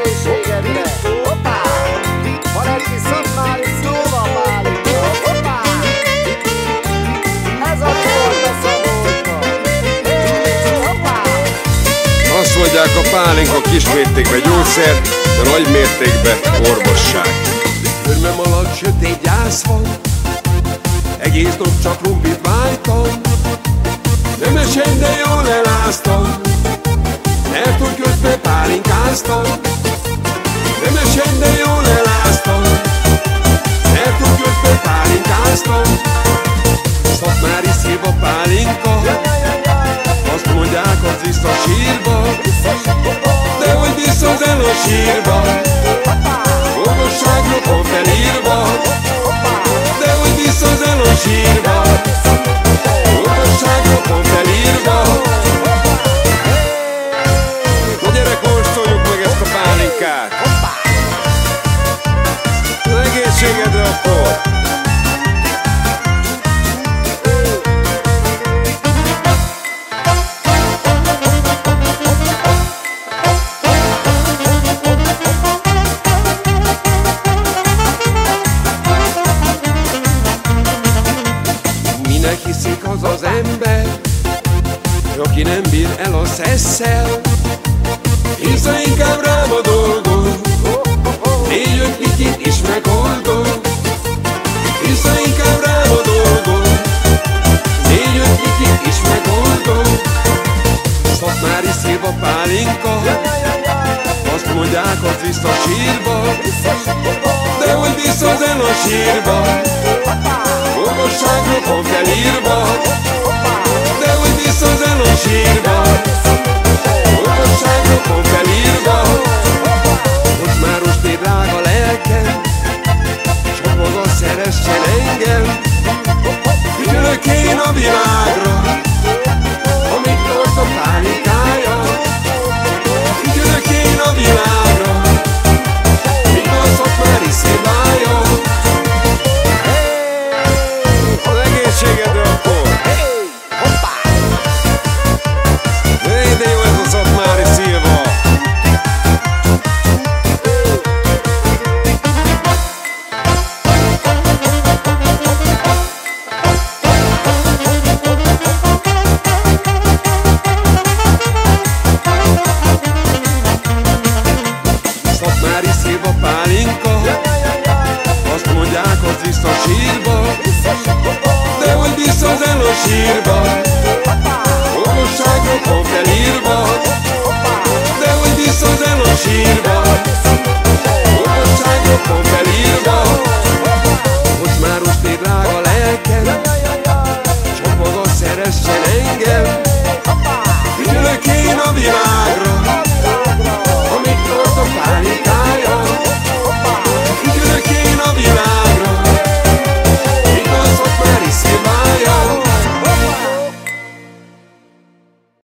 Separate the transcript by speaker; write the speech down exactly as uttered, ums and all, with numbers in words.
Speaker 1: egészségedre! Hoppá! Van egy kis szatmári szilva Pálinka! Hoppá! Ez a volt a Szabolcsban! Hé, hoppá!
Speaker 2: Azt mondják, a pálinka kismértékben gyógyszer, de nagy mértékben orvosság.
Speaker 3: Körmem alatt sötét gyász van, egész nap csak rumplit vágytam. Nemesen, de jól eláztam, mert hogy közben pálinkáztam. Nemesen, de jól eláztam, mert hogy közben pálinkáztam. Szatmári szilva pálinka, azt mondják, az vissza sírba, de hogy visszazel a sírba, orvosságra van felírva, de hogy visszazel a sírba, orvosságra van felírva.
Speaker 2: Na gyere, kóstoljuk meg ezt a pálinkát! Na egészségedre akkor!
Speaker 3: Minek hiszik az az ember, aki nem bír el a szesszel? Bízza inkább rám a dolgot, négy-öt pikit is megoldom. Bízza inkább rám a dolgot, négy-öt pikit is megoldom. Szatmári szilva pálinka, azt mondják, az vissza sírba, de hogy visszazel a sírba, orvosságra van felírva, de hogy visszazel a sírba, orvosságra van felírva. Hogy már most én drága lelkem, csak maga szeressen engem. Ügyölök én a világra, amit tart a pálinkája. Ügyölök én a világra, mint a szatmári szilvája.
Speaker 2: Az egészségedre akkor! Hé, de jó ez a szatmári szilva!
Speaker 3: Szatmári szilva pálinka, azt mondják, az vissza sírba, de hogy visszazel a sírba, orvosságra van felírva.